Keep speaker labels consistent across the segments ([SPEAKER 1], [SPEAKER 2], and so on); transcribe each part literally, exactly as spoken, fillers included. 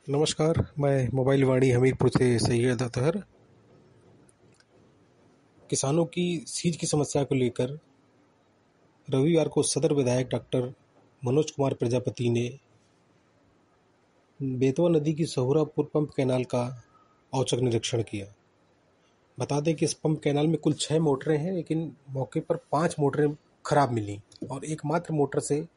[SPEAKER 1] नमस्कार, मैं मोबाइल वाणी हमीरपुर से सैयद अतहर। किसानों की सींच की समस्या को लेकर रविवार को सदर विधायक डॉक्टर मनोज कुमार प्रजापति ने बेतवा नदी की सहुरापुर पंप कैनाल का औचक निरीक्षण किया। बता दें कि इस पंप कैनाल में कुल छह मोटरें हैं, लेकिन मौके पर पांच मोटरें खराब मिली और एकमात्र मोटर से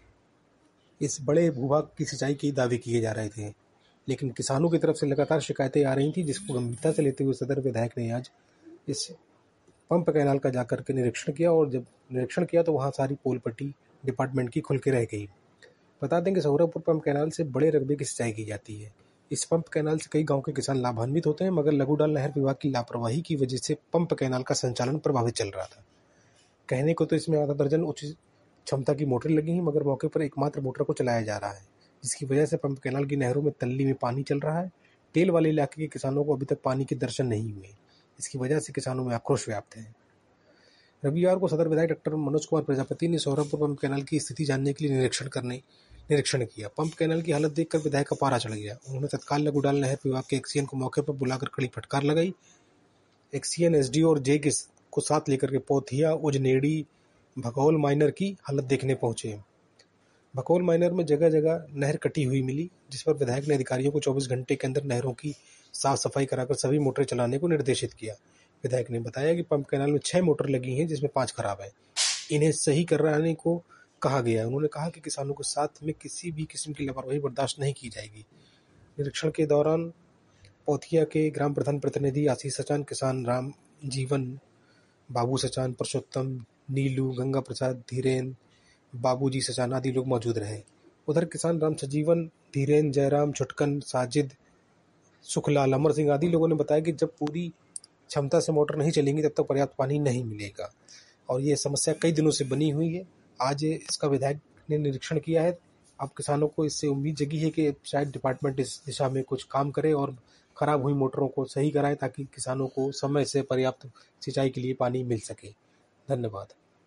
[SPEAKER 1] इस बड़े भूभाग की सिंचाई के दावे किए जा रहे थे। लेकिन किसानों की तरफ से लगातार शिकायतें आ रही थी, जिसको गंभीरता से लेते हुए सदर विधायक ने आज इस पंप कैनाल का जाकर के निरीक्षण किया और जब निरीक्षण किया तो वहाँ सारी पोल पट्टी डिपार्टमेंट की खुल के रह गई। बता दें कि सहुरापुर पंप कैनाल से बड़े रकबे की सिंचाई की जाती है। इस पंप कैनाल से कई गांव के किसान लाभान्वित होते हैं, मगर लघुडाल नहर विभाग की लापरवाही की वजह से पंप कैनाल का संचालन प्रभावित चल रहा था। कहने को तो इसमें आधा दर्जन उच्च क्षमता की मोटर लगी हैं, मगर मौके पर एकमात्र मोटर को चलाया जा रहा है, जिसकी वजह से पंप कैनाल की नहरों में तल्ली में पानी चल रहा है। टेल वाले इलाके के किसानों को अभी तक पानी के दर्शन नहीं हुए। इसकी वजह से किसानों में आक्रोश व्याप्त है। रविवार को सदर विधायक डॉक्टर मनोज कुमार प्रजापति ने सहुरापुर पंप कैनाल की स्थिति जानने के लिए निरीक्षण करने निरीक्षण किया। पंप कैनाल की हालत देखकर विधायक का पारा चढ़ गया। उन्होंने तत्काल लघुडाल नहर विभाग के एक्सीएन को मौके पर बुलाकर कड़ी फटकार लगाई। एक्सीएन, एसडीओ और जे को साथ लेकर के पोथिया, उजनेड़ी, भगौल माइनर की हालत देखने पहुंचे। भगौल माइनर में जगह जगह नहर कटी हुई मिली, जिस पर विधायक ने अधिकारियों को चौबीस घंटे के अंदर नहरों की साफ सफाई कराकर सभी मोटरें चलाने को निर्देशित किया। विधायक ने बताया कि पंप कैनाल में छह मोटर लगी हैं, जिसमें पांच खराब है। इन्हें सही कराने को कहा गया है। उन्होंने कहा कि किसानों के साथ में किसी भी किस्म की लापरवाही बर्दाश्त नहीं की जाएगी। निरीक्षण के दौरान पोथिया के ग्राम प्रधान प्रतिनिधि आशीष सचान, किसान राम जीवन, बाबू सचान, पुरुषोत्तम, नीलू, गंगा प्रसाद, धीरेन, बाबूजी सचान आदि लोग मौजूद रहे। उधर किसान राम सजीवन, धीरेन, जयराम, छुटकन, साजिद, सुखलाल, अमर सिंह आदि लोगों ने बताया कि जब पूरी क्षमता से मोटर नहीं चलेंगी तब तक पर्याप्त पानी नहीं मिलेगा और ये समस्या कई दिनों से बनी हुई है। आज इसका विधायक ने निरीक्षण किया है। अब किसानों को इससे उम्मीद जगी है कि शायद डिपार्टमेंट इस दिशा में कुछ काम करे और खराब हुई मोटरों को सही कराए, ताकि किसानों को समय से पर्याप्त सिंचाई के लिए पानी मिल सके। धन्यवाद।